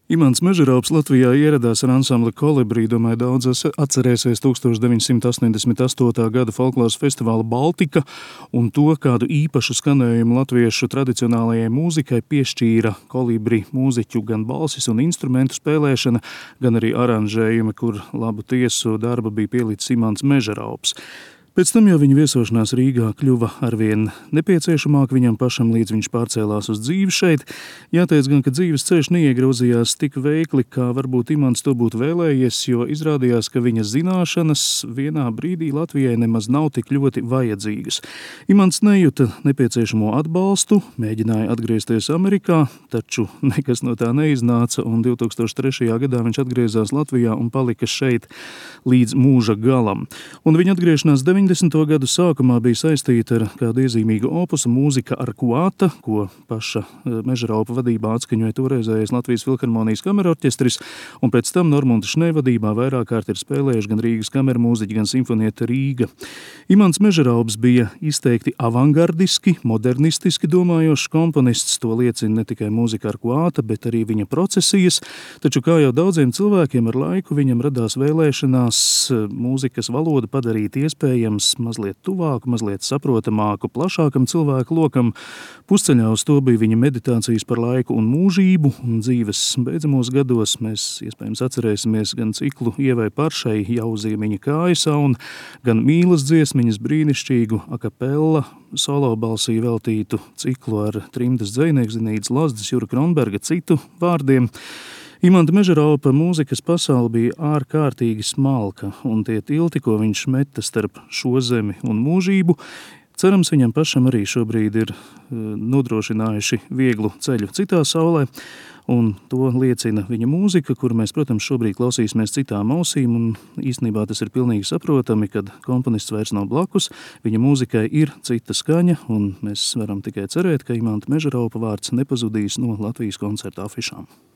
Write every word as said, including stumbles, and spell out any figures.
Imants Mežeraups Latvijā ieradās ar ansambli Kolibri, domāju, daudz atcerēsies tūkstoš deviņsimt astoņdesmit astotā gada folkloras festivāla Baltika un to, kādu īpašu skanējumu latviešu tradicionālajai mūzikai piešķīra Kolibri mūziķu gan balsis un instrumentu spēlēšana, gan arī aranžējumi, kur labu tiesu darba bija pielicis Imants Mežeraups. Pēc tam jau viņa viesošanās Rīgā kļuva arvien nepieciešamāk viņam pašam, līdz viņš pārcēlās uz dzīvi šeit. Jāteic gan, ka dzīves ceļš neiegrozījās tik veikli, kā varbūt Imants to būtu vēlējies, jo izrādījās, ka viņa zināšanas vienā brīdī Latvijai nemaz nav tik ļoti vajadzīgas. Imants nejuta nepieciešamo atbalstu, mēģināja atgriezties Amerikā, taču nekas no tā neiznāca, un divtūkstoš trešajā gadā viņš atgriezās Latvijā un palika šeit līdz mūža galam. Un viņa atgriešanās deviņdesmito gadu sākumā bija saistīta ar kādu iezīmīgu opusu mūzika ar kuāta, ko paša Mežeraupa vadībā atskaņoja toreizējais Latvijas Filharmonijas kamerorķestris, un pēc tam Normunda Šnē vadībā vairāk kārt ir spēlējuši gan Rīgas kamermūziķi, gan Simfonieta Rīga. Imants Mežeraups bija izteikti avangardiski, modernistiski domājošs komponists, to liecina ne tikai mūzika ar kuāta, bet arī viņa procesijas, taču kā jau daudziem cilvēkiem ar laiku viņam radās vēlēšanās mūzikas valodu padarīt iespējams mazliet tuvāku, mazliet saprotamāku, plašākam cilvēku lokam. Pusceļā uz to bija viņa meditācijas par laiku un mūžību, un dzīves beidzamos gados mēs iespējams atcerēsimies gan ciklu Ievai Paršai Jau ziemiņa kājas un gan mīlas dziesmiņas brīnišķīgu akapella solo balsī veltītu ciklu ar trimdas dzejnieku Zinīdas Lazdas, Jura Kronberga citu vārdiem. Imanta Mežeraupa mūzikas pasaule bija ārkārtīgi smalka, un tie tilti, ko viņš meta starp šo zemi un mūžību, cerams, viņam pašam arī šobrīd ir nodrošinājuši vieglu ceļu citā saulē, un to liecina viņa mūzika, kur mēs, protams, šobrīd klausīsimies citām ausīm, un īstenībā tas ir pilnīgi saprotami, kad komponists vairs nav blakus, viņa mūzikai ir cita skaņa, un mēs varam tikai cerēt, ka Imanta Mežeraupa vārds nepazudīs no Latvijas koncerta afišām.